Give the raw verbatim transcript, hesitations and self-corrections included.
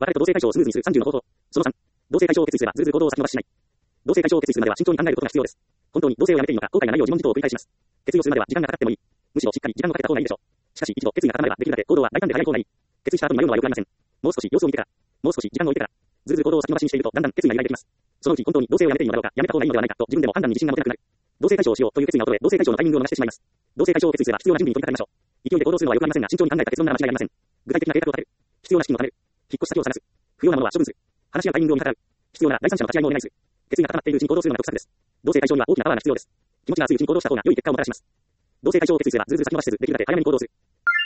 別れと同性解消をスムーズにするさんじゅうの方法。そのさん、同性解消を決意すればずうずう行動を先延ばししない。同性解消を決意するまでは慎重に考えることが必要です。本当に同性をやめていいのか後悔がないよう自問自答を繰り返します。決意をするまでは時間がかかってもいい。むしろしっかり時間をかけた方がいいでしょう。しかし一度決意が固まればできるだけ行動は大胆で早い方がいい。決意した後に迷うのは良くありません。もう少し様子を見てから、もう少し時間を置いてから、ずるずる行動を先延ばしにしているとだんだん決意が依頼できます。そのうち本当に同性をやめていいのかどうか、やめた方がいいのではないかと自分でも判断に自信が持てなくなる。同性解消をしようという決意が衰え、同性解消のタイミングを逃してしまいます。同性解消を決意すれば必要な準備に取り掛かりましょう。勢いで行動するのは良くありませんが、慎重に考えた結論なら間違いありません。具体的な計画を立てる。必要な資金を貯める。引っ越し先を探す。不要なものは処分する。話し合うタイミングを見計らう。必要な第三者の立ち会いもお願いする。決意が固まっているうちに行動するのが得策です。同性解消には大きなパワーが必要です。気持ちが熱いうちに行動した方が良い結果をもたらします。同性解消を決意すればずるずる先延ばしせず、できるだけ早めに行動する。